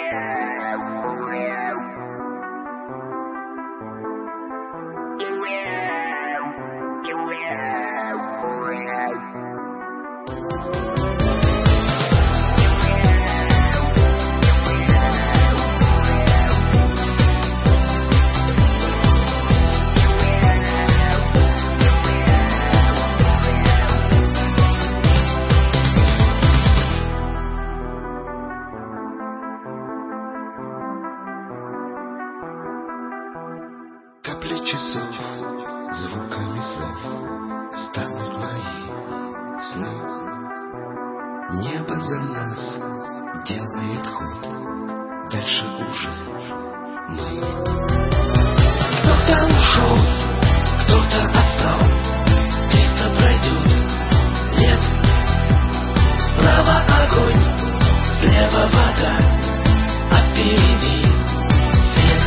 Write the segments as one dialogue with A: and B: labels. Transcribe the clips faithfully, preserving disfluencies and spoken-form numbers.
A: Капли часов, звуками слов станут мои сны. Небо за нас делает ход, дальше уже мы. Кто-то ушел, кто-то отстал, триста пройдет, нет. Справа огонь, слева вода, а впереди свет.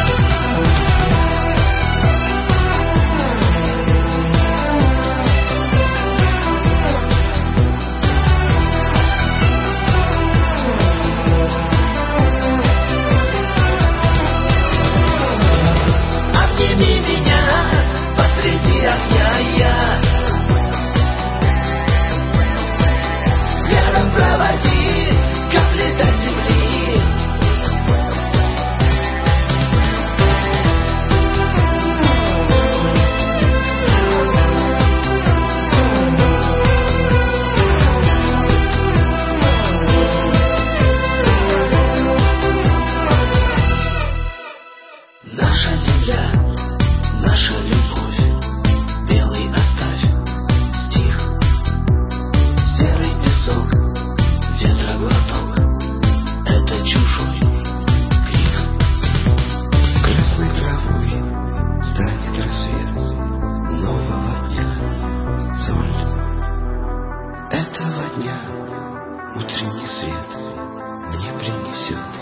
A: Наша земля, наша любовь, белый оставь, стих, серый песок, ветроглоток, это чужой крик. Красной травой станет рассвет нового дня, соль. Этого дня утренний свет мне принесет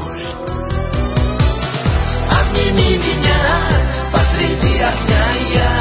A: боль. Обними меня посреди огня, я